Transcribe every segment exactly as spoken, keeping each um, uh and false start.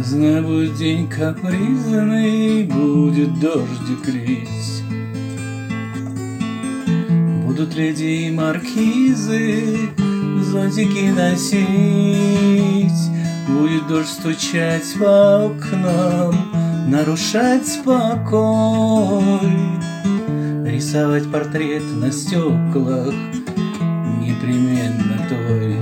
Знай, будет день капризный, будет дождик лить. Будут леди и маркизы зонтики носить. Будет дождь стучать по окнам, нарушать покой, рисовать портрет на стеклах непременно твой.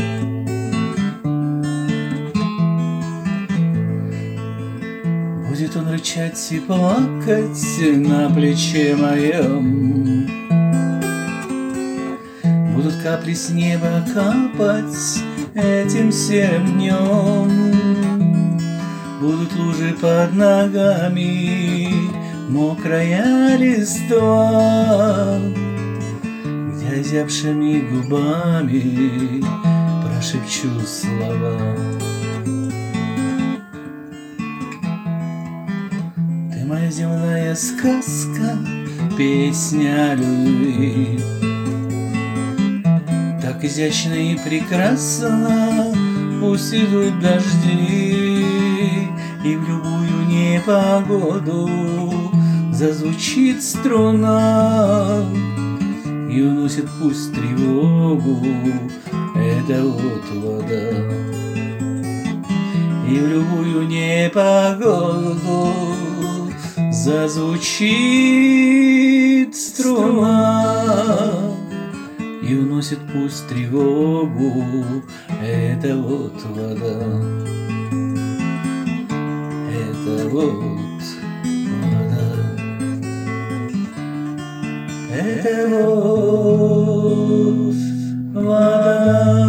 Будет он рычать и плакать на плече моем. Будут капли с неба капать этим серым днем. Будут лужи под ногами, мокрая листва, где озябшими губами прошепчу слова. Ты моя земная сказка, песня любви. Так изящно и прекрасно пусть идут дожди, и в любую непогоду зазвучит струна и уносит пусть тревогу эта вот вода. И в любую непогоду зазвучит струна и уносит пусть тревогу эта вот вода. Это вот вода. Это вот вода.